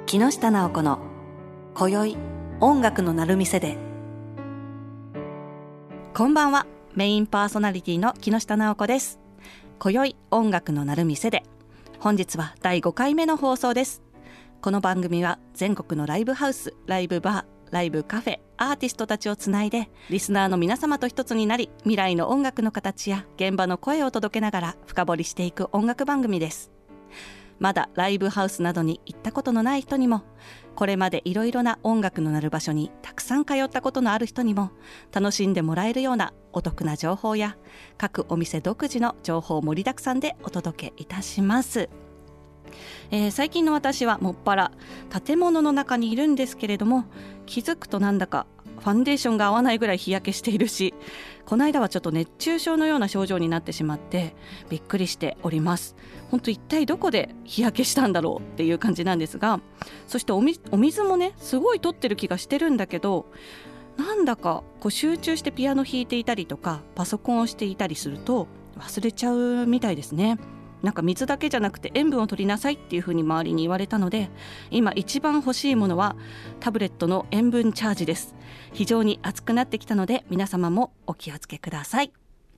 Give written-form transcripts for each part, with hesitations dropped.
木下直子の今宵音楽の鳴る店で。こんばんは、メインパーソナリティの木下直子です。今宵音楽の鳴る店で、本日は第5回目の放送です。この番組は全国のライブハウス、ライブバー、ライブカフェ、アーティストたちをつないで、リスナーの皆様と一つになり、未来の音楽の形や現場の声を届けながら深掘りしていく音楽番組です。まだライブハウスなどに行ったことのない人にも、これまでいろいろな音楽の鳴る場所にたくさん通ったことのある人にも楽しんでもらえるようなお得な情報や、各お店独自の情報盛りだくさんでお届けいたします。最近の私はもっぱら建物の中にいるんですけれども、気づくとなんだかファンデーションが合わないぐらい日焼けしているし、この間はちょっと熱中症のような症状になってしまってびっくりしております。本当一体どこで日焼けしたんだろうっていう感じなんですが、そしてお水もねすごい取ってる気がしてるんだけど、なんだかこう集中してピアノ弾いていたりとかパソコンをしていたりすると忘れちゃうみたいですね。なんか水だけじゃなくて塩分を取りなさいっていう風に周りに言われたので、今一番欲しいものはタブレットの塩分チャージです。非常に暑くなってきたので皆様もお気をつけください。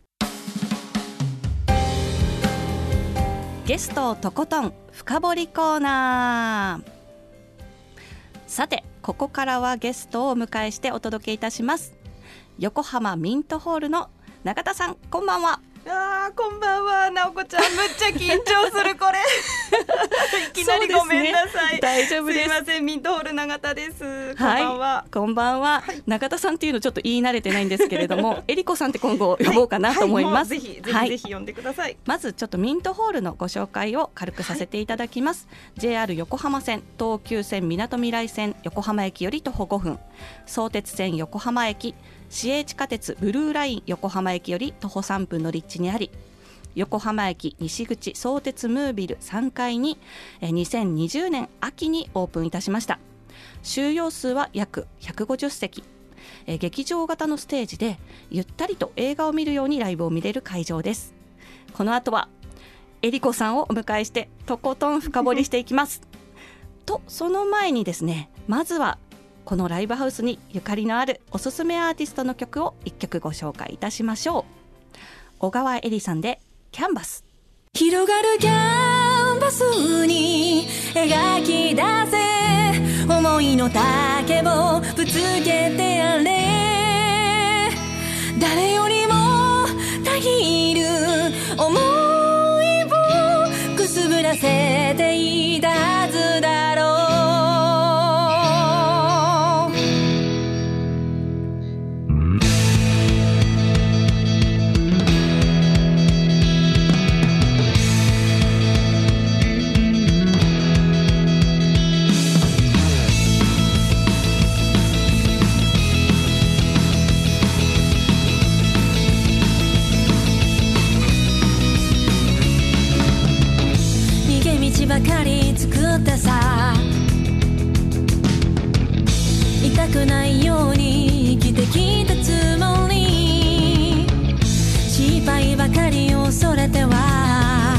ゲストとことん深掘りコーナー。さて、ここからはゲストをお迎えしてお届けいたします。横浜ミントホールの永田さん、こんばんは。 こんばんは、直子ちゃん。むっちゃ緊張するこれいきなりごめんなさい。 大丈夫です。 すいません、ミントホール永田です。こんばんは、 はい、こんばんは、はい、永田さんっていうのちょっと言い慣れてないんですけれどもえりこさんって今後呼ぼうかなと思います。 ぜひぜひ呼んでください。 まずちょっとミントホールのご紹介を軽くさせていただきます。JR 横浜線、東急線みなとみらい線横浜駅より徒歩5分、相鉄線横浜駅、市営地下鉄ブルーライン横浜駅より徒歩3分の立地にあり、横浜駅西口相鉄ムービル3階に2020年秋にオープンいたしました。収容数は約150席、劇場型のステージでゆったりと映画を見るようにライブを見れる会場です。この後はえりこさんをお迎えしてとことん深掘りしていきますと、その前にですね、まずはこのライブハウスにゆかりのあるおすすめアーティストの曲を1曲ご紹介いたしましょう。小川恵里さんでキャンバス。 広がるキャンバスに描き出せ、思いの丈をぶつけてやれ。誰よりもたぎる思いをくすぶらせていたはずだろう。ばかり作ってさ、痛くないように生きてきたつもり、失敗ばかり恐れては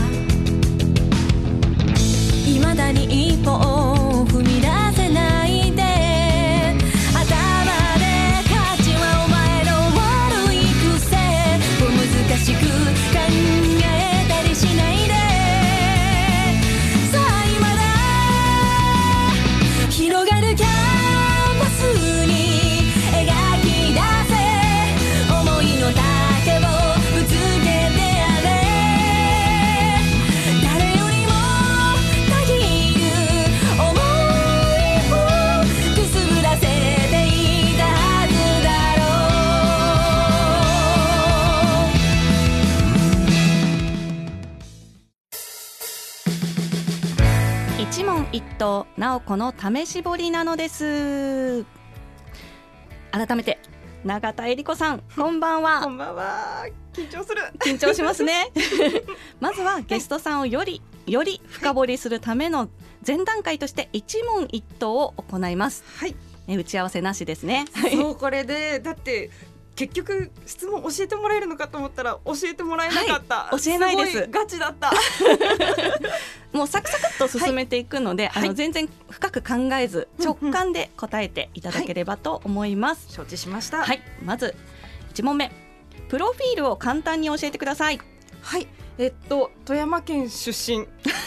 未だに一歩を踏み出せないで。頭で勝ちはお前の悪い癖を難しく考えたりしないで。広がるキャンバスに描き出せ、思いの丈をぶつけてやれ。誰よりもたぎる想いをくすぶらせていたはずだろう。一問一答、直子の試し彫りなのです。改めて永田恵里子さん、こんばんは。 こんばんは。緊張する。 緊張しますねまずはゲストさんをより深掘りするための前段階として一問一答を行います。 はい、 打ち合わせなしですね。 そう、これでだって結局質問教えてもらえるのかと思ったら教えてもらえなかった、 はい、教えないです。 すごいガチだったもうサクサクっと進めていくので、 はい、 全然深く考えず直感で答えていただければと思います。 承知しました。 はい、まず1問目、プロフィールを簡単に教えてください。 はい、富山県出身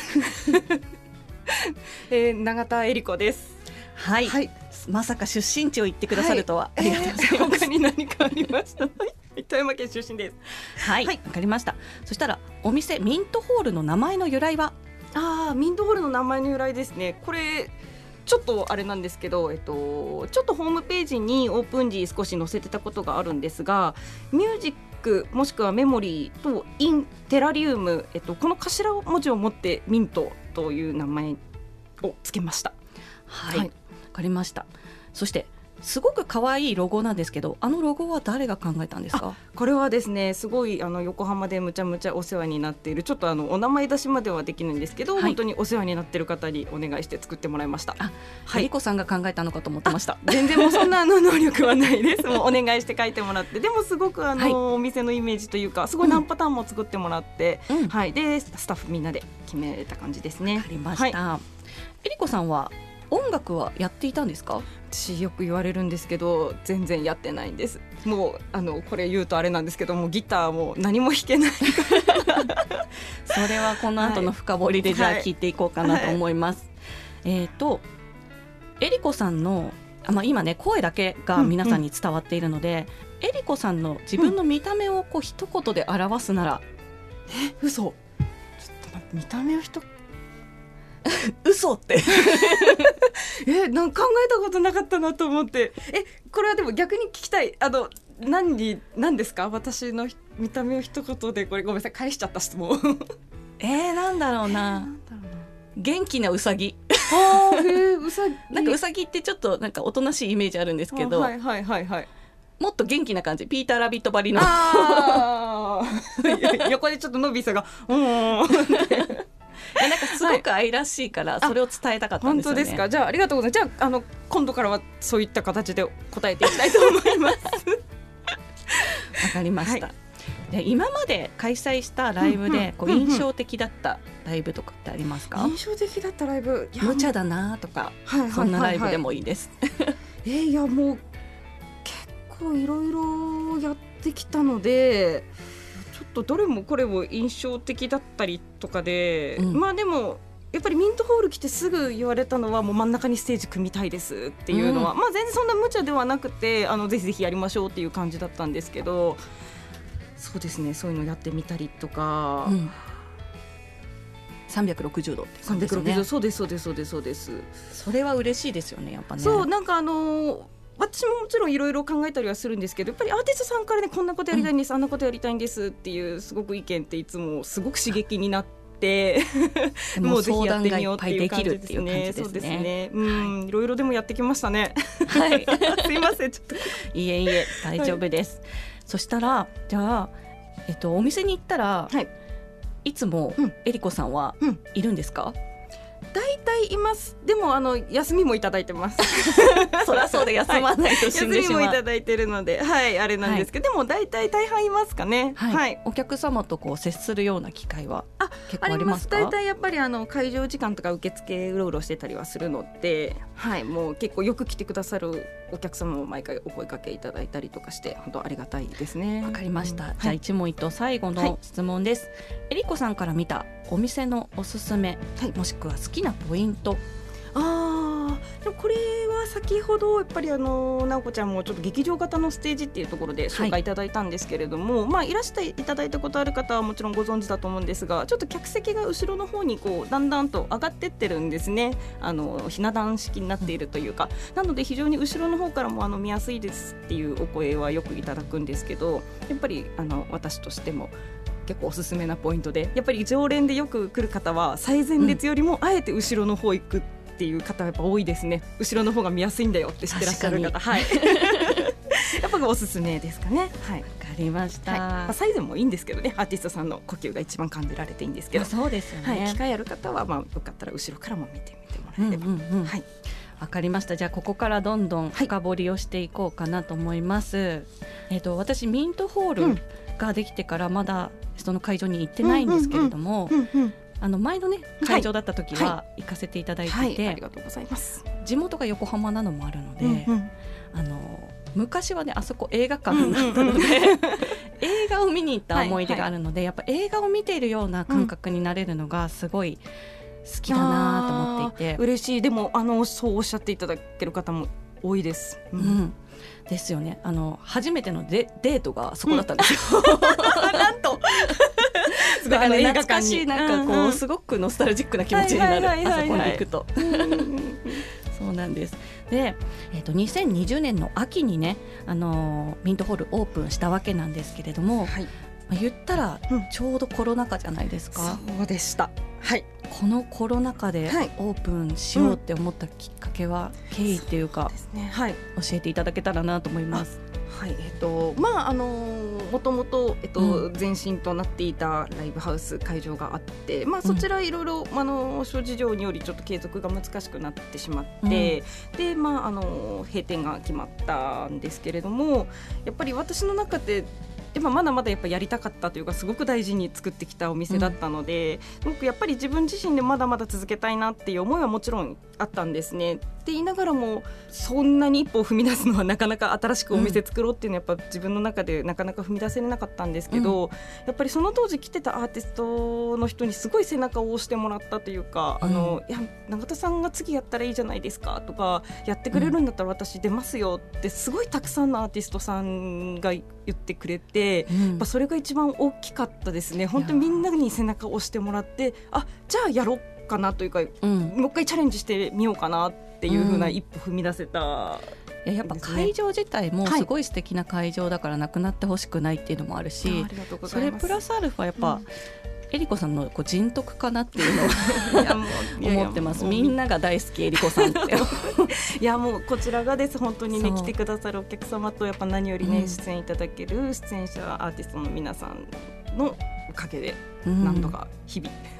永田恵里子です。 はい、はい、まさか出身地を言ってくださるとは、 はい、ありがとうございます。他に何かありました富山県出身です。 はい、わかりました。そしたらお店ミントホールの名前の由来は？ ミントホールの名前の由来ですね。これちょっとあれなんですけど、ちょっとホームページにオープン時少し載せてたことがあるんですが、ミュージックもしくはメモリーとインテラリウム、この頭文字を持ってミントという名前をつけました。 はい、わかりました。そしてすごく可愛いロゴなんですけど、あのロゴは誰が考えたんですか？ これはですね、すごい横浜でむちゃむちゃお世話になっている、ちょっとお名前出しまではできないんですけど、はい、本当にお世話になっている方にお願いして作ってもらいました。 はい、りこさんが考えたのかと思ってました。 全然もうそんな能力はないです。もうお願いして書いてもらって、でもすごくはい、お店のイメージというか、すごい何パターンも作ってもらって、はい、でスタッフみんなで決めた感じですね。 わかりました。はい、りこさんは音楽はやっていたんですか？ 私よく言われるんですけど、全然やってないんです。もうこれ言うとあれなんですけども、ギターも何も弾けないからそれはこの後の深掘りでじゃあ聞いていこうかなと思います。えりこさんの今ね声だけが皆さんに伝わっているので、えりこさんの自分の見た目を一言で表すなら、 嘘、ちょっと待って、見た目を嘘ってなんか考えたことなかったなと思って、これはでも逆に聞きたい。何ですか？私の見た目を一言で、これごめんなさい、返しちゃった質問なんだろうな、元気なウサギウサギなんかウサギってちょっとなんかおとなしいイメージあるんですけど、 はいはいはいはい、 もっと元気な感じ、ピーターラビットばりの横でちょっとノビーさんがなんかすごく愛らしいから、それを伝えたかったんですよね。 本当ですか？じゃあありがとうございます。じゃあ今度からはそういった形で答えていきたいと思いますわかりました。はい、で今まで開催したライブで印象的だったライブとかってありますか？ 印象的だったライブ、 無茶だなとか、そんなライブでもいいです。 いやもう結構いろいろやってきたので、ちょっとどれもこれも印象的だったりとかで、でもやっぱりミントホール来てすぐ言われたのは、もう真ん中にステージ組みたいですっていうのは、全然そんな無茶ではなくて、ぜひぜひやりましょうっていう感じだったんですけど、そうですね、そういうのやってみたりとか、 360度って感じですね。 360、そうですそうですそうですそうです。 それは嬉しいですよね、やっぱね。 そう、なんか私ももちろんいろいろ考えたりはするんですけど、やっぱりアーティストさんからね、こんなことやりたいんです、あんなことやりたいんですっていうすごく意見っていつもすごく刺激になってもうぜひやってみようっていう感じですね。そうですね、いろいろでもやってきましたね。はい、すいません、ちょっといえいえ大丈夫です。はい、そしたらじゃあ、お店に行ったら、いつもえりこさんはいるんですか？ 大体います。でも休みもいただいてますそりゃそうで、休まないと死んでしまう。 休みもいただいてるので、あれなんですけど、でも大半いますかね。 お客様と接するような機会は結構ありますか？ 大体やっぱり会場時間とか受付うろうろしてたりはするので、もう結構よく来てくださるお客様も毎回お声掛けいただいたりとかして、本当ありがたいですね。 わかりました。じゃあ一問一答最後の質問です。えりこさんから見たお店のおすすめ、もしくは好きなポイント。 でもこれは先ほどやっぱり直子ちゃんもちょっと劇場型のステージっていうところで紹介いただいたんですけれども、いらしていただいたことある方はもちろんご存知だと思うんですが、ちょっと客席が後ろの方にだんだんと上がってってるんですね。ひな壇式になっているというか、なので非常に後ろの方からも見やすいですっていうお声はよくいただくんですけど、やっぱり私としても結構おすすめなポイントで、やっぱり常連でよく来る方は最前列よりもあえて後ろの方行くっていう方はやっぱ多いですね。後ろの方が見やすいんだよって知ってらっしゃる方、やっぱおすすめですかね。わかりました。 最前もいいんですけどね、アーティストさんの呼吸が一番感じられていいんですけど、 そうですよね。 機会ある方はよかったら後ろからも見てみてもらえれば。わわかりました。じゃあここからどんどん深掘りをしていこうかなと思います、私ミントホールができてからまだその会場に行ってないんですけれども、前のね会場だった時は行かせていただいてて、 ありがとうございます。 地元が横浜なのもあるので、昔はねあそこ映画館だったので、映画を見に行った思い出があるので、やっぱ映画を見ているような感覚になれるのがすごい好きだなと思っていて、 嬉しい。でもそうおっしゃっていただける方も多いです、 ですよね。初めてのデートがそこだったんですよ、 なんとだから懐かしい、なんかこう、すごくノスタルジックな気持ちになる、あそこに行くとそうなんです。で、2020年の秋にね、ミントホールオープンしたわけなんですけれども、言ったらちょうどコロナ禍じゃないですか、 そうでした。 このコロナ禍でオープンしようって思ったきっかけは、経緯っていうか、教えていただけたらなと思います。 もともと前身となっていたライブハウス会場があって、そちらいろいろ諸事情によりちょっと継続が難しくなってしまって、で閉店が決まったんですけれども、やっぱり私の中でまだまだやっぱやりたかったというか、すごく大事に作ってきたお店だったので、僕やっぱり自分自身でまだまだ続けたいなっていう思いはもちろんあったんですね。って言いながらも、そんなに一歩を踏み出すのはなかなか、新しくお店作ろうっていうのはやっぱ自分の中でなかなか踏み出せなかったんですけど、やっぱりその当時来てたアーティストの人にすごい背中を押してもらったというか、いや永田さんが次やったらいいじゃないですかとか、やってくれるんだったら私出ますよってすごいたくさんのアーティストさんが言ってくれて、やっぱそれが一番大きかったですね。本当にみんなに背中を押してもらって、じゃあやろうかなというか、もう一回チャレンジしてみようかなっていう風な一歩踏み出せた、 やっぱ会場自体もすごい素敵な会場だからなくなってほしくないっていうのもあるし、それプラスアルファやっぱ、えりこさんの人徳かなっていうのを思ってます。みんなが大好きえりこさんっていやもうこちらがです本当にね、来てくださるお客様と、やっぱ何よりね、出演いただける出演者アーティストの皆さんのおかげで、なんとか日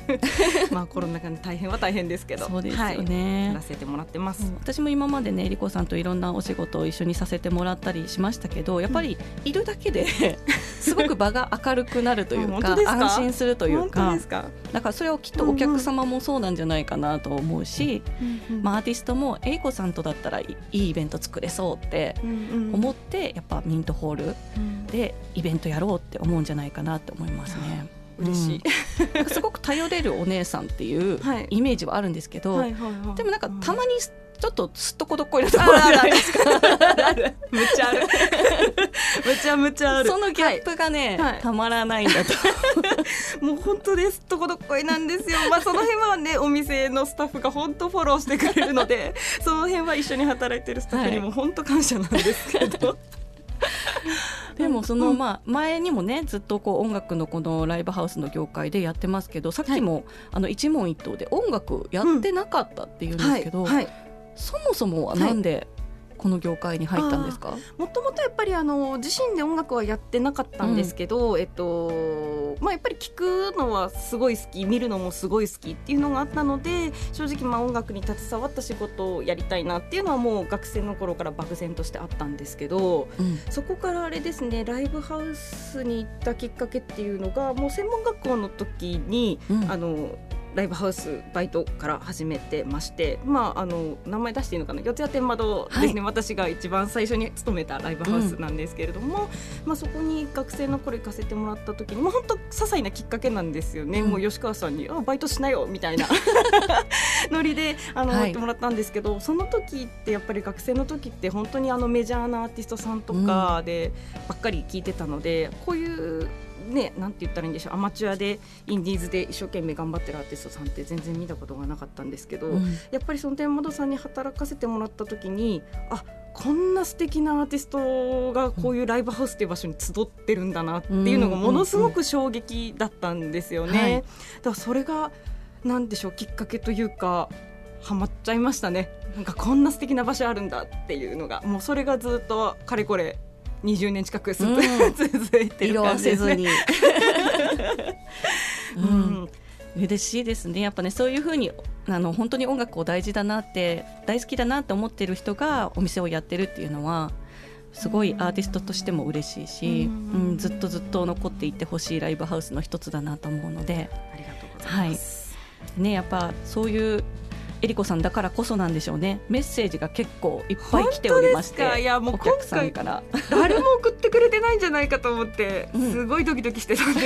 々コロナ禍で大変は大変ですけど、 そうですよね、 やらせてもらってます。 私も今までねえりこさんといろんなお仕事を一緒にさせてもらったりしましたけど、やっぱりいるだけですごく場が明るくなるというか安心するというか、だからそれをきっとお客様もそうなんじゃないかなと思うし、アーティストもえりこさんとだったらいいイベント作れそうって思って、やっぱミントホールでイベントやろうって思うんじゃないかなって思いますね。 嬉しい、 すごく頼れるお姉さんっていうイメージはあるんですけど、でもなんかたまにちょっとすっとこどっこいなところじゃないですか。 むちゃあるむちゃある。 そのギャップがね、たまらないんだともう本当ですっとこどっこいなんですよ。その辺はね、お店のスタッフが本当フォローしてくれるのでその辺は一緒に働いてるスタッフにも本当感謝なんですけど、 でもその前にもね、ずっとこう音楽のこのライブハウスの業界でやってますけど、さっきも一問一答で音楽やってなかったっていうんですけど、そもそもはなんでこの業界に入ったんですか？ もともとやっぱり自身で音楽はやってなかったんですけど、やっぱり聞くのはすごい好き、見るのもすごい好きっていうのがあったので、正直音楽に携わった仕事をやりたいなっていうのはもう学生の頃から漠然としてあったんですけど、そこからあれですね、ライブハウスに行ったきっかけっていうのが、もう専門学校の時に、ライブハウスバイトから始めてまして、名前出していいのかな、四谷天窓ですね、私が一番最初に勤めたライブハウスなんですけれども、そこに学生の頃行かせてもらった時に、本当些細なきっかけなんですよね、もう吉川さんにバイトしなよみたいなノリで言ってもらったんですけど、その時ってやっぱり学生の時って本当にメジャーなアーティストさんとかでばっかり聞いてたので、こういうなんて言ったらいいんでしょう、アマチュアでインディーズで一生懸命頑張ってるアーティストさんって全然見たことがなかったんですけど、やっぱりその天窓さんに働かせてもらった時に、こんな素敵なアーティストがこういうライブハウスっていう場所に集ってるんだなっていうのがものすごく衝撃だったんですよね。だからそれがなんでしょう、きっかけというかハマっちゃいましたね。なんかこんな素敵な場所あるんだっていうのが、もうそれがずっとかれこれ20年近く続いてる感じですね。 色あせずに嬉しいですね。やっぱね、そういう風に本当に音楽を大事だなって大好きだなって思ってる人がお店をやってるっていうのはすごいアーティストとしても嬉しいし、ずっとずっと残っていってほしいライブハウスの一つだなと思うので、 ありがとうございます、 ね、やっぱそういうえりこさんだからこそなんでしょうね。メッセージが結構いっぱい来ておりまして、 いやもうお客さんから誰も送ってくれてないんじゃないかと思ってすごいドキドキしてたんです、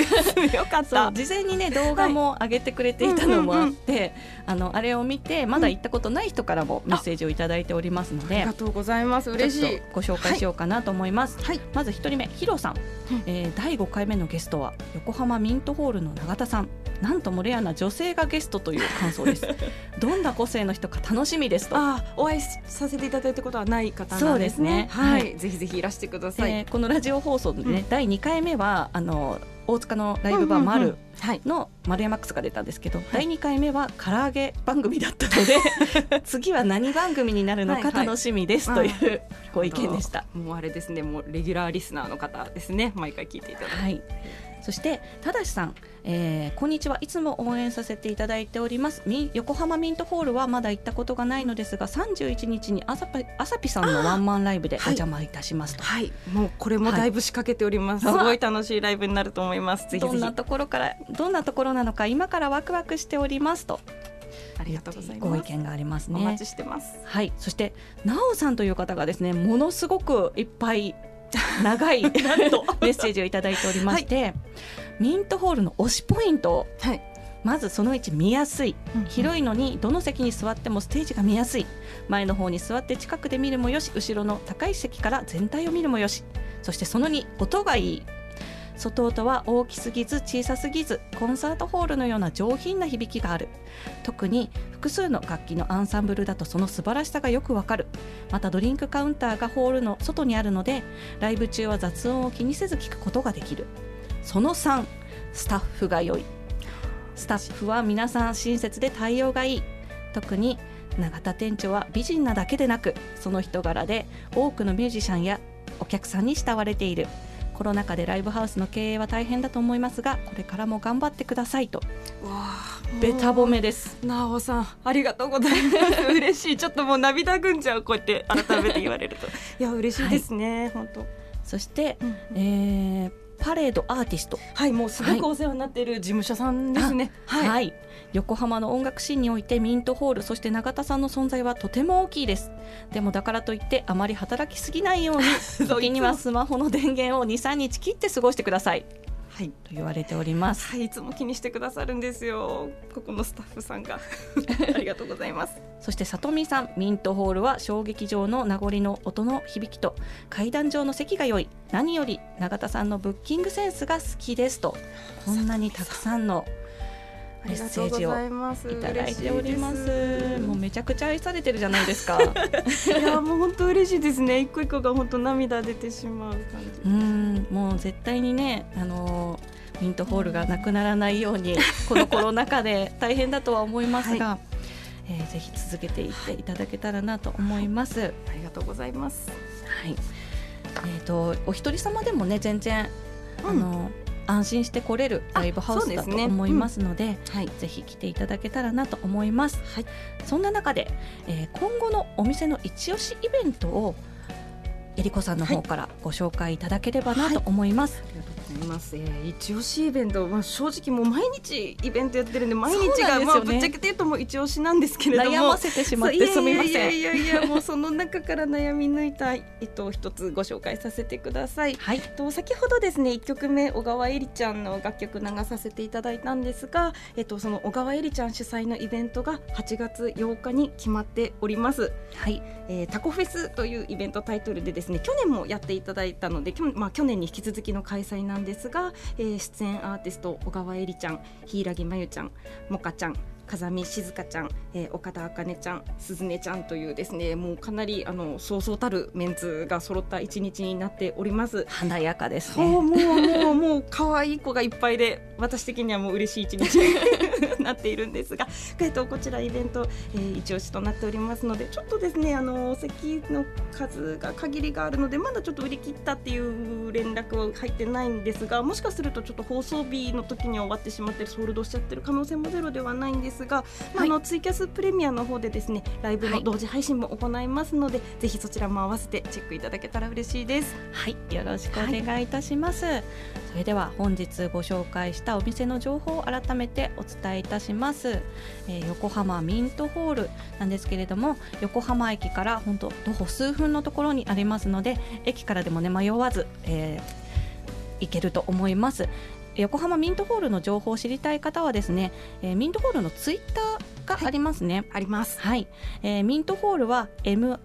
よかった。 事前にね動画も上げてくれていたのもあって、あれを見てまだ行ったことない人からもメッセージをいただいておりますので、 ありがとうございます。嬉しい。 ちょっとご紹介しようかなと思います、 はい、 まず1人目ヒロさん、第5回目のゲストは横浜ミントホールの永田さん。なんともレアな女性がゲストという感想ですどんな個性の人か楽しみですと。 お会いさせていただいたことはない方なんですね。 そうですね、 はい、ぜひぜひいらしてください、 このラジオ放送でね、第2回目は大塚のライブバーマルの丸山 X が出たんですけど、第2回目は唐揚げ番組だったので次は何番組になるのか楽しみですというご意見でした。 もうあれですね、もうレギュラーリスナーの方ですね、毎回聞いていただいて、 はい、そしてただしさん、こんにちは、いつも応援させていただいております。横浜ミントホールはまだ行ったことがないのですが、31日にあさぴさんのワンマンライブでお邪魔いたしますと。 はい、もうこれもだいぶ仕掛けております、すごい楽しいライブになると思います。ぜひぜひ。どんなところなのか今からワクワクしておりますと。 ありがとうございます。 ご意見がありますね。 お待ちしてます。 はい、そしてなおさんという方がですね、ものすごくいっぱい長いメッセージをいただいておりまして、はい、ミントホールの推しポイント、はい、まずその1、見やすい、広いのにどの席に座ってもステージが見やすい。前の方に座って近くで見るもよし、後ろの高い席から全体を見るもよし。そしてその2、音がいい。外音は大きすぎず小さすぎず、コンサートホールのような上品な響きがある。特に複数の楽器のアンサンブルだとその素晴らしさがよくわかる。またドリンクカウンターがホールの外にあるので、ライブ中は雑音を気にせず聞くことができる。その3、スタッフが良い。スタッフは皆さん親切で対応がいい。特に永田店長は美人なだけでなく、その人柄で多くのミュージシャンやお客さんに慕われている。コロナ禍でライブハウスの経営は大変だと思いますが、これからも頑張ってくださいと。ベタ褒めです。 なおさん、ありがとうございます嬉しい。ちょっともう涙ぐんじゃう、こうやって改めて言われるといや嬉しいですね、はい、本当。 そして、パレードアーティスト、 はい、もうすごくお世話になっている事務所さんですね、 はいはい、横浜の音楽シーンにおいてミントホール、そして永田さんの存在はとても大きいです。でもだからといってあまり働きすぎないように時にはスマホの電源を 2,3 日切って過ごしてください、はい、と言われております、 はい、いつも気にしてくださるんですよ、ここのスタッフさんがありがとうございます。 そしてさとみさん、ミントホールは小劇場の名残の音の響きと階段上の席が良い。何より永田さんのブッキングセンスが好きですと、こんなにたくさんのメッセージをいただいております。もうめちゃくちゃ愛されてるじゃないですかいやもう本当嬉しいですね。一個一個が本当涙出てしまう感じ。もう絶対にね、ミントホールがなくならないようにこのコロナ禍で大変だとは思いますが、はい、ぜひ続けていっていただけたらなと思います、はい、 ありがとうございます、 はい。お一人様でもね全然、安心して来れるライブハウスだと思いますので、はい、ぜひ来ていただけたらなと思います、はい。そんな中で、今後のお店の一押しイベントをえりこさんの方からご紹介いただければなと思います、はい、 ありがとうございます。一押しイベント、正直もう毎日イベントやってるんで、毎日がぶっちゃけて言うともう一押しなんですけれども、 悩ませてしまってすみません。 いやもうその中から悩み抜いた一つご紹介させてください、はい。先ほどですね1曲目小川えりちゃんの楽曲流させていただいたんですが、その小川えりちゃん主催のイベントが8月8日に決まっております、はい。タコフェスというイベントタイトルでですね、去年もやっていただいたので、去年に引き続きの開催なんですが、出演アーティスト小川えりちゃん、柊真由ちゃん、もかちゃん、風見静香ちゃん、岡田茜ちゃん、鈴音ちゃんというですね、もうかなりそうそうたるメンツが揃った一日になっております。 華やかですね。 もう可愛い子がいっぱいで私的にはもう嬉しい一日になっているんですが、こちらイベント、一押しとなっておりますので、ちょっとですねお席の数が限りがあるのでまだちょっと売り切ったっていう連絡は入ってないんですが、もしかするとちょっと放送日の時には終わってしまってソールドしちゃってる可能性もゼロではないんですが、ツイキャスプレミアの方でですねライブの同時配信も行いますので、ぜひそちらも合わせてチェックいただけたら嬉しいです。 はい、よろしくお願いいたします。それでは本日ご紹介したお店の情報を改めてお伝えいたします。横浜ミントホールなんですけれども、横浜駅から本当徒歩数分のところにありますので、駅からでもね迷わず、行けると思います。横浜ミントホールの情報を知りたい方はですね、ミントホールのツイッターがありますね。 あります。 はい、ミントホールは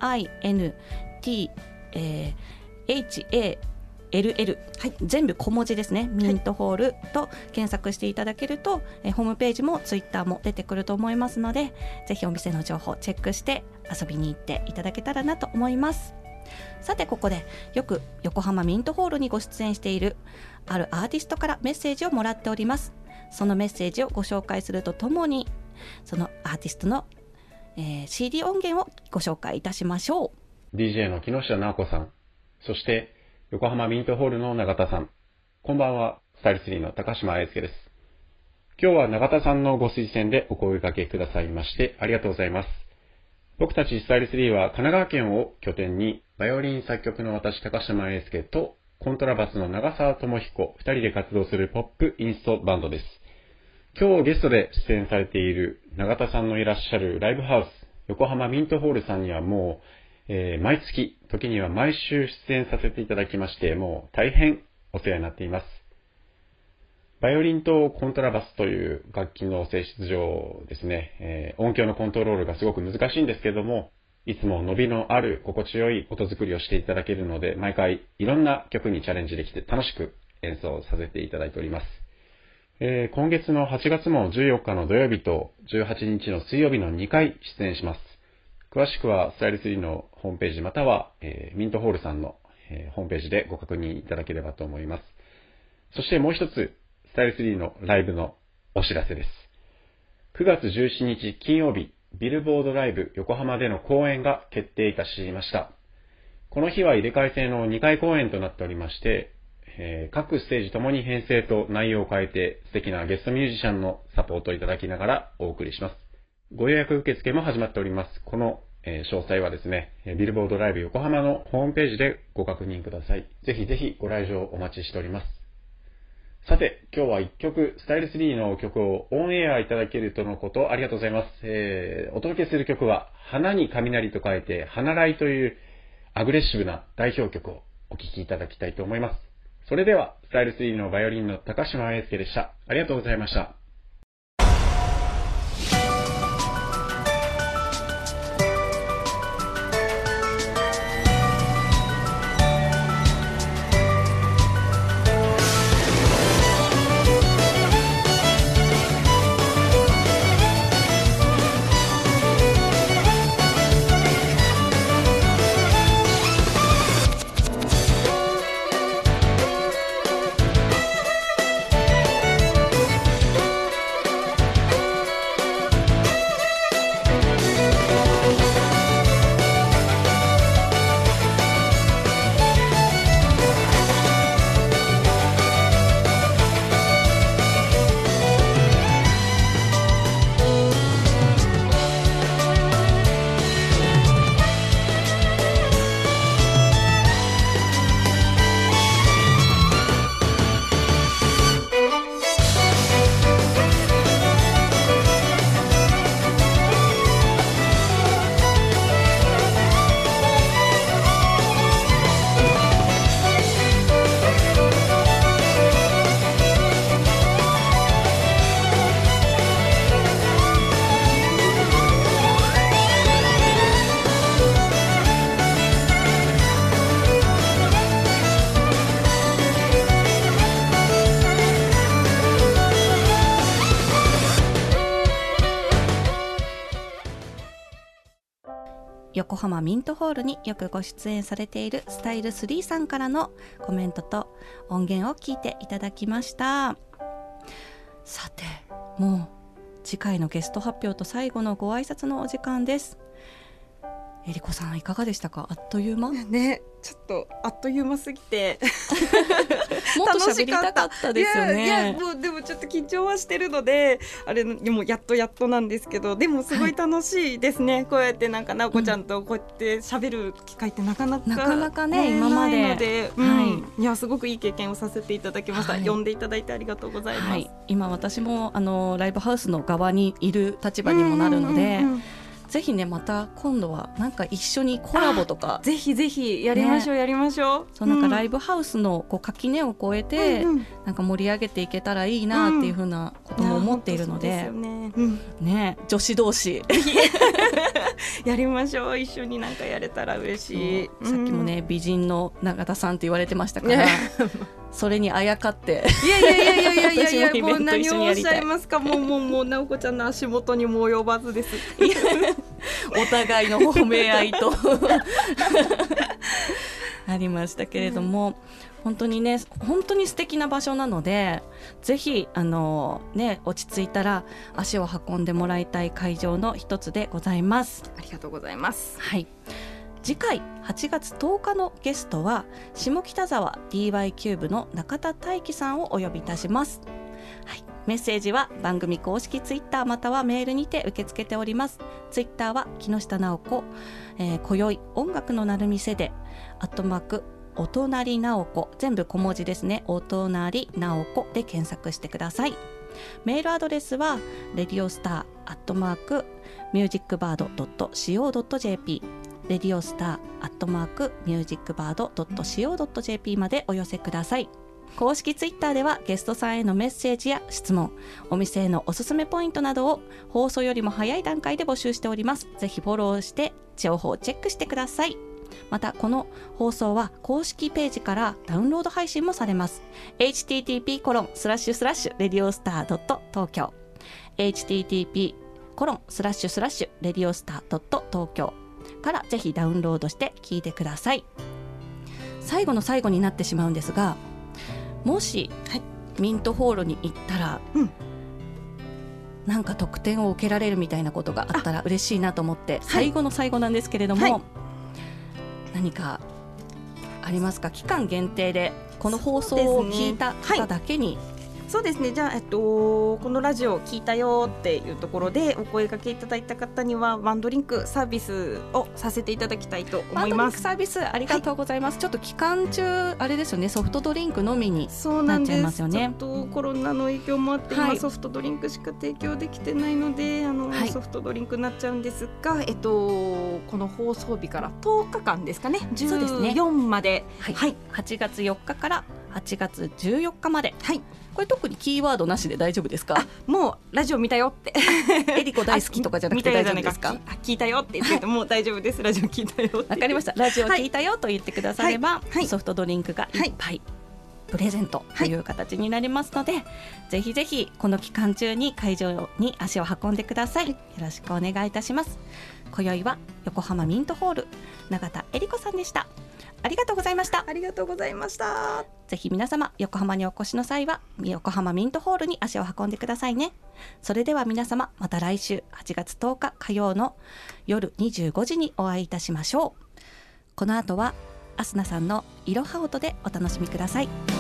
MINT、HALL、はい、全部小文字ですね。ミントホールと検索していただけると、ホームページもツイッターも出てくると思いますので、ぜひお店の情報チェックして遊びに行っていただけたらなと思います。さてここでよく横浜ミントホールにご出演しているあるアーティストからメッセージをもらっております。そのメッセージをご紹介するとともに、そのアーティストの、CD 音源をご紹介いたしましょう。 DJ の木下直子さん、そして横浜ミントホールの永田さん、こんばんは。スタイル3の高島愛介です。今日は永田さんのご推薦でお声掛けくださいましてありがとうございます。僕たちスタイル3は神奈川県を拠点にバイオリン作曲の私高島愛介とコントラバスの長澤智彦2人で活動するポップインストバンドです。今日ゲストで出演されている永田さんのいらっしゃるライブハウス横浜ミントホールさんにはもう、毎月時には毎週出演させていただきまして、もう大変お世話になっています。バイオリンとコントラバスという楽器の性質上ですね、音響のコントロールがすごく難しいんですけれども、いつも伸びのある心地よい音作りをしていただけるので、毎回いろんな曲にチャレンジできて楽しく演奏させていただいております。今月の8月も14日の土曜日と18日の水曜日の2回出演します。詳しくはスタイル3のホームページまたは、ミントホールさんの、ホームページでご確認いただければと思います。そしてもう一つ、スタイル3のライブのお知らせです。9月17日金曜日、ビルボードライブ横浜での公演が決定いたしました。この日は入れ替え制の2回公演となっておりまして、各ステージともに編成と内容を変えて素敵なゲストミュージシャンのサポートをいただきながらお送りします。ご予約受付も始まっております。この、詳細はですね、ビルボードライブ横浜のホームページでご確認ください。ぜひぜひご来場お待ちしております。さて、今日は1曲、スタイル3の曲をオンエアいただけるとのこと、ありがとうございます。お届けする曲は、花に雷と書いて、花雷というアグレッシブな代表曲をお聴きいただきたいと思います。それでは、スタイル3のバイオリンの高島愛介でした。ありがとうございました。 横浜ミントホールによくご出演されているスタイル3さんからのコメントと音源を聞いていただきました。 さてもう次回のゲスト発表と最後のご挨拶のお時間です。えりこさんいかがでしたか？あっという間ね、ちょっとあっという間すぎてもっと喋りたかったですよね。 いやもうでもちょっと緊張はしてるのであれでもやっとなんですけど、でもすごい楽しいですね、こうやってなんかなおこちゃんとこうやって喋る機会ってなかなかね、今までないので、いやすごくいい経験をさせていただきました、呼んでいただいてありがとうございます、 今私もライブハウスの側にいる立場にもなるので、ぜひねまた今度はなんか一緒にコラボとかぜひぜひやりましょう、やりましょう。 そうなんかライブハウスのこう垣根を越えて、なんか盛り上げていけたらいいなっていうふうなことも思っているので、ね女子同士やりましょう、一緒になんかやれたら嬉しい。 さっきもね美人の永田さんって言われてましたからそれにあやかっていやもう何をおっしゃいますか、もう直子ちゃんの足元にも及ばずですお互いの褒め合いとありましたけれども、本当にね本当に素敵な場所なので、ぜひ落ち着いたら足を運んでもらいたい会場の一つでございます。 ありがとうございます。 はい、次回8月10日のゲストは下北沢 DY キューブの中田大輝さんをお呼びいたします。はい、メッセージは番組公式ツイッターまたはメールにて受け付けております。ツイッターは木下直子、今宵音楽の鳴る店で@おとなりなおこ、全部小文字ですね、おとなりなおこで検索してください。メールアドレスは radiostar@musicbird.co.jp radiostar@musicbird.co.jp までお寄せください。公式ツイッターではゲストさんへのメッセージや質問、お店へのおすすめポイントなどを放送よりも早い段階で募集しております。ぜひフォローして情報をチェックしてください。またこの放送は公式ページからダウンロード配信もされます。 http://radiostar.tokyo http://radiostar.tokyo からぜひダウンロードして聞いてください。最後の最後になってしまうんですが、もし、ミントホールに行ったら、なんか特典を受けられるみたいなことがあったら嬉しいなと思って、最後の最後なんですけれども、何かありますか？期間限定でこの放送を聞いた方だけに。 そうですね、じゃあ、このラジオ聞いたよっていうところでお声掛けいただいた方にはワンドリンクサービスをさせていただきたいと思います。 ワンドリンクサービスありがとうございます、ちょっと期間中あれですよね、ソフトドリンクのみになっちゃいますよね。 ちょっとコロナの影響もあって今ソフトドリンクしか提供できてないのでソフトドリンクになっちゃうんですが、この放送日から10日間ですかね、14まで、 8月4日から8月14日まで、これ特にキーワードなしで大丈夫ですか？ もうラジオ見たよってエリコ大好きとかじゃなくて大丈夫ですか？ 聞いたよって言ってても大丈夫です、ラジオ聞いたよって。 わかりました、ラジオ聞いたよと言ってくだされば、ソフトドリンクが1杯プレゼントという形になりますので、ぜひぜひこの期間中に会場に足を運んでください。よろしくお願いいたします。今宵は横浜ミントホール永田エリコさんでした。ありがとうございました。 ありがとうございました。 ぜひ皆様横浜にお越しの際は横浜ミントホールに足を運んでくださいね。それでは皆様また来週8月10日火曜の夜25時にお会いいたしましょう。この後はアスナさんのいろは音でお楽しみください。